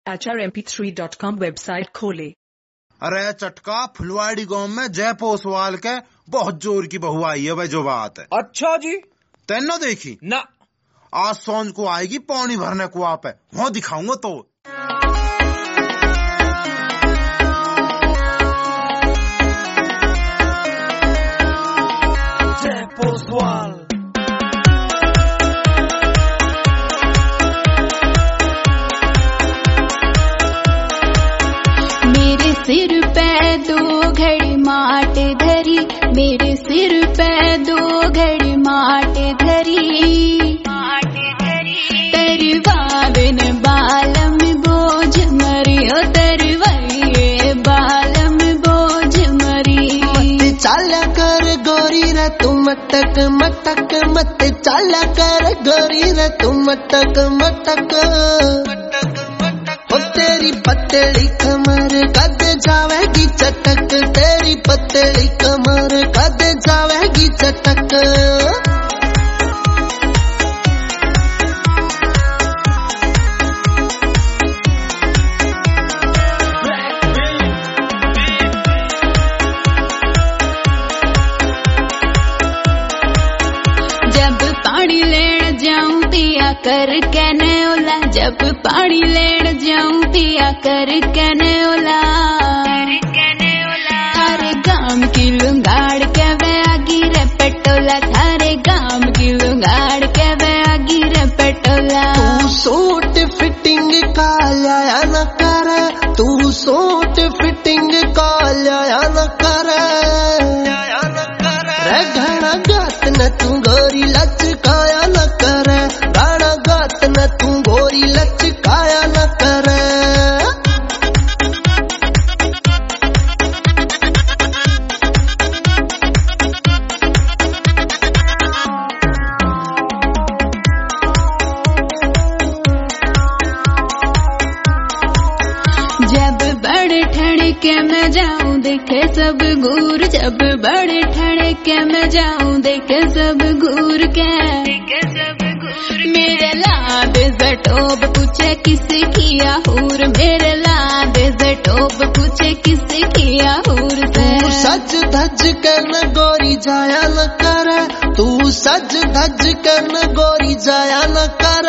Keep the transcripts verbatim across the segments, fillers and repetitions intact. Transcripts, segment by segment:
H R M P three dot com website खोले। अरे चटका, फुलवाड़ी गांव में जय पोसवाल के बहुत जोर की बहू आई है भाई, जो बात है। अच्छा जी, तेनो देखी ना? आज सोन को आएगी पानी भरने कुआं पे, वहाँ दिखाऊंगा तो। जय पोसवाल। मेरे सिर पे दो घड़ी माट धरी, मेरे सिर पे दो घड़ी माट धरी, तरवा बिन बालम बोझ मरी, ओ तरवाइए बालम बोझ मरी। मत चाला कर गोरी रे तू मटक मटक, मत चाला कर गोरी रे तू मटक मटक। ओ तेरी पतली कमर कद जावेगी चटक, तेरी पतली कमर कद जावेगी चटक। जब पानी लेन जाऊं पिया कर कहने ओला, जब पानी लेन जाऊं पिया कर कहने ओला। थारे गाम की लुंगाड़ के वे आगी रे पटोला, थारे गाम की लुंगाड़ के वे आगी रे पटोला। तू सूट फिटिंग का लाया न कर, तू सूट फिटिंग का लाया न कर। रे घना गात न तू गोरी लचकाया न कर, घना गात न तू गोरी लचकाया न कर। जब बड़े ठड़के में जाऊं देखे सब घूर, जब बड़े ठड़के में जाऊं देखे सब घूर के। मेरे लाद जटोब पूछे किसे किया हूर, मेरे लाद जटोब पूछे किसे किया हूर। तू सज धज कर न गोरी जाया न कर, तू सज धज कर न गोरी जाया न कर।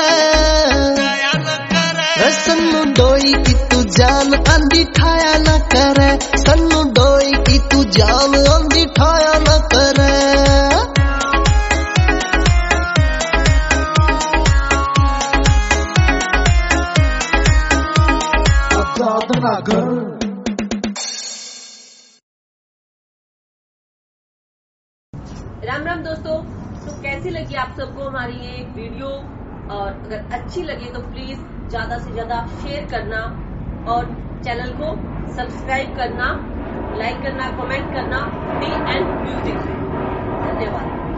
सन्नु डोई की तू जान अंधी ठाया न कर, सन्नु डोई की तू जान अंधी ठाया न कर। राम राम दोस्तों, तो कैसी लगी आप सबको हमारी ये वीडियो? और अगर अच्छी लगे तो प्लीज ज्यादा से ज्यादा शेयर करना और चैनल को सब्सक्राइब करना, लाइक करना, कमेंट करना। T and music. धन्यवाद।